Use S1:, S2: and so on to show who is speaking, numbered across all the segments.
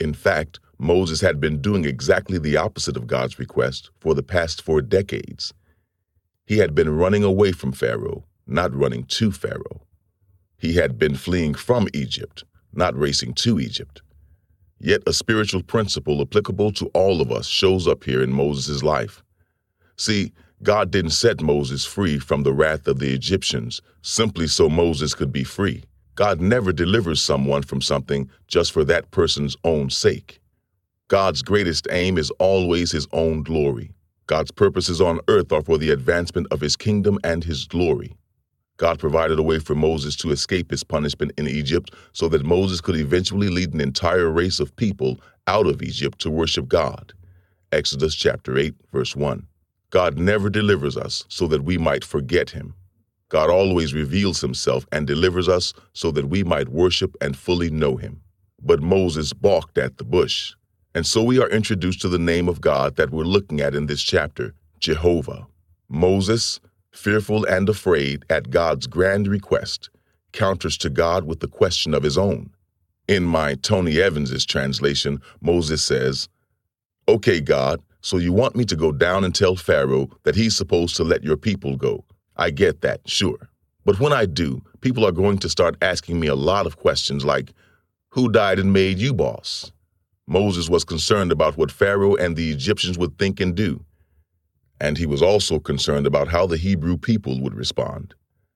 S1: In fact, Moses had been doing exactly the opposite of God's request for the past 4 decades. He had been running away from Pharaoh, not running to Pharaoh. He had been fleeing from Egypt, not racing to Egypt. Yet a spiritual principle applicable to all of us shows up here in Moses' life. See, God didn't set Moses free from the wrath of the Egyptians simply so Moses could be free. God never delivers someone from something just for that person's own sake. God's greatest aim is always his own glory. God's purposes on earth are for the advancement of his kingdom and his glory. God provided a way for Moses to escape his punishment in Egypt so that Moses could eventually lead an entire race of people out of Egypt to worship God. Exodus chapter 8, verse 1. God never delivers us so that we might forget him. God always reveals himself and delivers us so that we might worship and fully know him. But Moses balked at the bush. And so we are introduced to the name of God that we're looking at in this chapter, Jehovah. Moses, fearful and afraid at God's grand request, counters to God with the question of his own. In my Tony Evans' translation, Moses says, "Okay, God, so you want me to go down and tell Pharaoh that he's supposed to let your people go. I get that, sure. But when I do, people are going to start asking me a lot of questions like, who died and made you boss?" Moses was concerned about what Pharaoh and the Egyptians would think and do. And he was also concerned about how the Hebrew people would respond.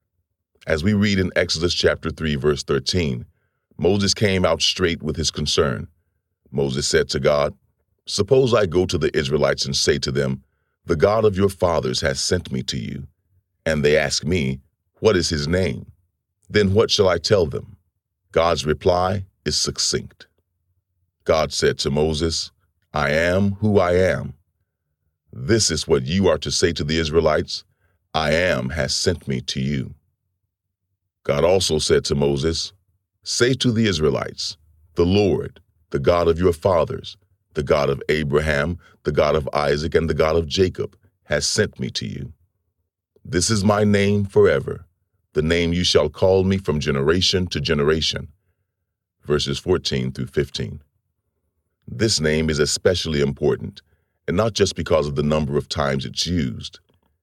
S1: As we read in Exodus chapter 3, verse 13, Moses came out straight with his concern. Moses said to God, "Suppose I go to the Israelites and say to them, 'The God of your fathers has sent me to you,' and they ask me, 'What is his name?' Then what shall I tell them?" God's reply is succinct. God said to Moses, "I am who I am." This is what you are to say to the Israelites, "I am has sent me to you." God also said to Moses, "Say to the Israelites, 'The Lord, the God of your fathers, the God of Abraham, the God of Isaac, and the God of Jacob, has sent me to you. This is my name forever, the name you shall call me from generation to generation." Verses 14 through 15. This name is especially important, and not just because of the number of times it's used.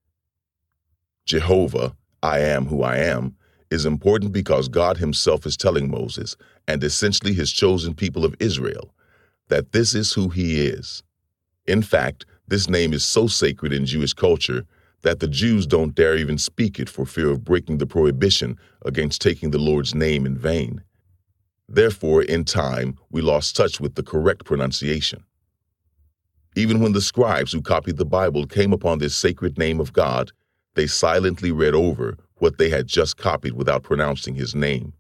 S1: Jehovah, I am who I am, is important because God himself is telling Moses, and essentially his chosen people of Israel, that this is who he is. In fact, this name is so sacred in Jewish culture that the Jews don't dare even speak it for fear of breaking the prohibition against taking the Lord's name in vain. Therefore, in time, we lost touch with the correct pronunciation. Even when the scribes who copied the Bible came upon this sacred name of God, they silently read over what they had just copied without pronouncing his name.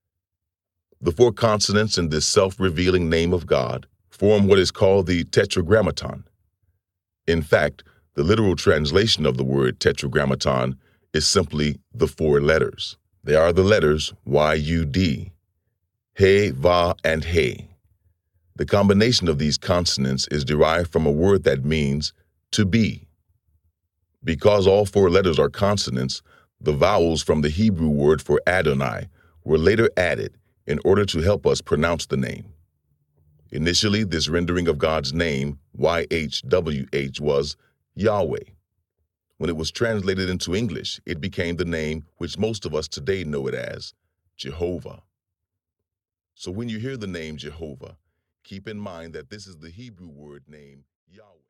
S1: The 4 consonants in this self-revealing name of God form what is called the Tetragrammaton. In fact, the literal translation of the word Tetragrammaton is simply the 4 letters. They are the letters Y-U-D, He, Va, and He. The combination of these consonants is derived from a word that means to be. Because all 4 letters are consonants, the vowels from the Hebrew word for Adonai were later added in order to help us pronounce the name. Initially, this rendering of God's name, YHWH, was Yahweh. When it was translated into English, it became the name which most of us today know it as, Jehovah. So when you hear the name Jehovah, keep in mind that this is the Hebrew word name Yahweh.